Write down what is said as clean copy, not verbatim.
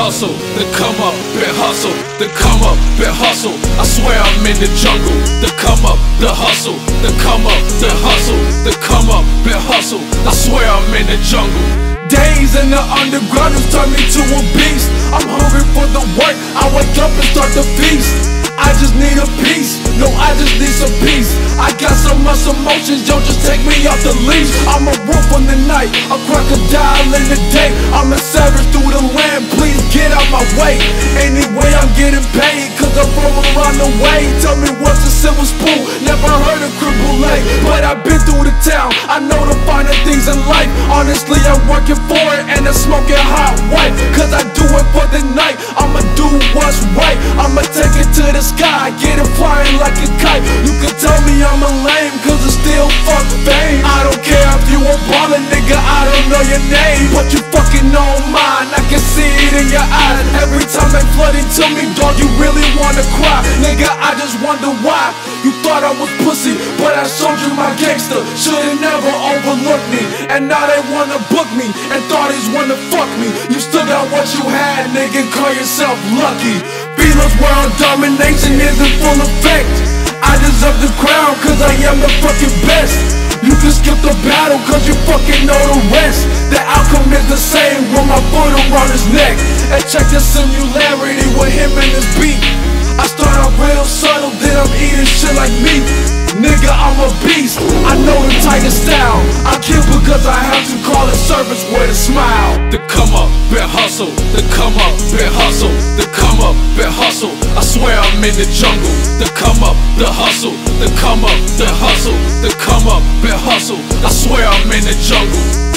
hustle, the come up and hustle, the come up and hustle. I swear I'm in the jungle. The come up, the hustle, the come up, the hustle, the come up and hustle. I swear I'm in the jungle. Days in the underground has turned me to a beast. I'm hungry for the work, I wake up and start to feast. I just need a piece, no, I just need some peace. I got so much emotions, yo, just take me off the leash. I'm a wolf in the night, a crocodile in the day. I'm a savage through the land, please get out my way. Anyway, I'm getting paid, cause I'm from around the way. Tell me what's a silver spoon, never heard of creme brulee. But I've been through the town, I know the finer things in life. Honestly, I'm working for it, and I'm smoking hot white. Cause I do it for the night, I'ma do what's right. I'ma take it to the sky, get it flying like a kite. You can tell me I'm a lame, cause I still fuck fame. I don't care if you a baller, nigga, I don't know your name, but you fucking know mine, I can see it in your eyes. Every time they flood into me, dog, you really wanna cry. Nigga, I just wonder why you thought I was pussy, but I showed you my gangster. Should've never overlooked me, and now they wanna book me, and thought he's wanna fuck me. You still got what you had, nigga, call yourself lucky. Feelings world domination is in full effect. I deserve the crown cause I am the fucking best. You can skip the battle cause you fucking know the rest. The outcome is the same with my foot around his neck. And check the similarity with him and his beat. I start out real subtle, then I'm eating shit like meat. Nigga, I'm a beast, I know the tiger style. I kill because I have to, call it service with a smile. The come up and hustle, the come up and hustle, the come up and hustle. I swear I'm in the jungle. The come up, the hustle, the come up, the hustle, the come up and hustle. I swear I'm in the jungle.